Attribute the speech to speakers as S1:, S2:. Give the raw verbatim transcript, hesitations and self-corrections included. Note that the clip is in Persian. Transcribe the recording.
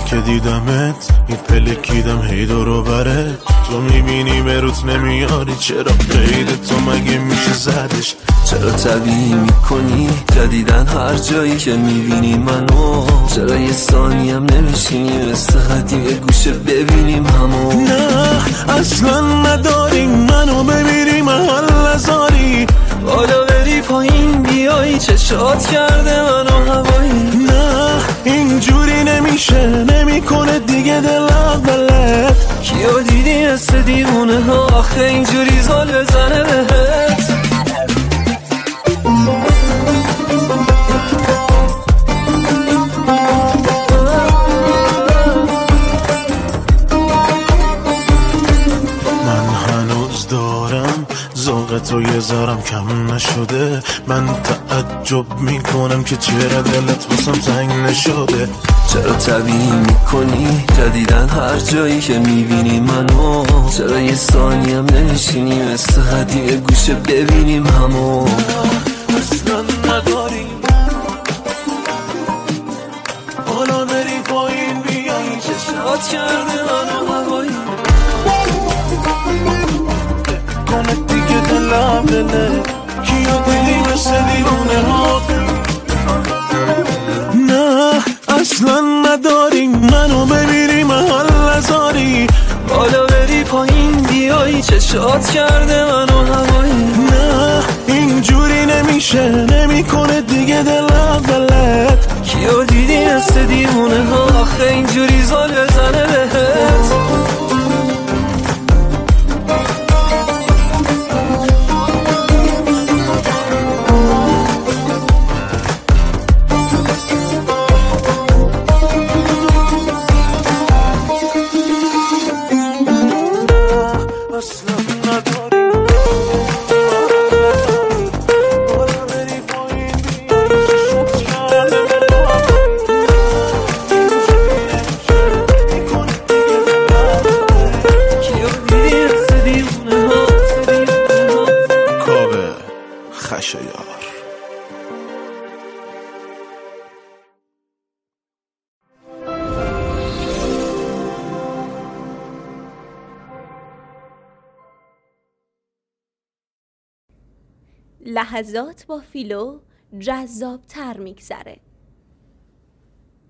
S1: که دیدمت این پلکیدم هی دورو بره، تو میبینی به روت نمیاری، چرا قید تو مگه میشه زدش؟
S2: چرا طبیعی میکنی جدیدن هر جایی که میبینی منو؟ چرا یه ثانی هم نمیشینی مثل قدیم یه گوشه ببینیم همو؟
S1: نه اصلا نداریم منو ببینی محل نزاری،
S2: بالا بری پایین بیایی چشات کرده منو هوایی.
S1: نه اینجوری نمیشه نمیکنه دیگه دلم بلد،
S2: کیو دیدی مثل دیوونه ها آخه اینجوری زال بزنه بهت؟
S1: ذوق تو یه ذرم کم نشده، من تعجب میکنم که چرا دلت واسم تنگ نشده.
S2: چرا طبیعی میکنی جدیدن هر جایی که میبینی منو؟ چرا یه ثانی هم نمیشینی مثل قدیم یه گوشه ببینیم همو؟
S1: اصلا نداریم بالا بری پایین بیایی
S2: چشات کرده منو هوایی.
S1: کنه دیگه دلم بله، کیو دیدی مثل دیوونه ها؟ نه اصلا نداریم منو ببینی محل نزاری،
S2: بالا بری پایین بیایی چشات کرده منو هوایی.
S1: نه اینجوری نمیشه نمیکنه دیگه دلم بلد،
S2: کیو دیدی مثل دیوونه ها آخه اینجوری زال بزنه بهت؟
S3: لحظات با فیلو جذاب تر میگذره.